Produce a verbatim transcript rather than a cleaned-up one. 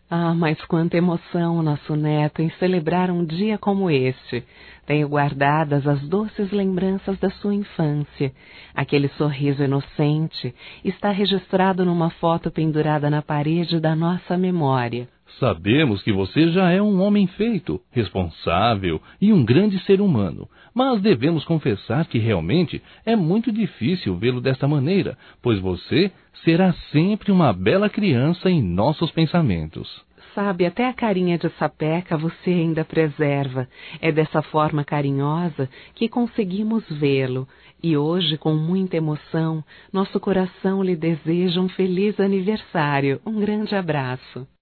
Ah, mas quanta emoção, nosso neto, em celebrar um dia como este. Tenho guardadas as doces lembranças da sua infância. Aquele sorriso inocente está registrado numa foto pendurada na parede da nossa memória. Sabemos que você já é um homem feito, responsável e um grande ser humano, mas devemos confessar que realmente é muito difícil vê-lo desta maneira, pois você será sempre uma bela criança em nossos pensamentos. Sabe, até a carinha de sapeca você ainda preserva. É dessa forma carinhosa que conseguimos vê-lo. E hoje, com muita emoção, nosso coração lhe deseja um feliz aniversário. Um grande abraço.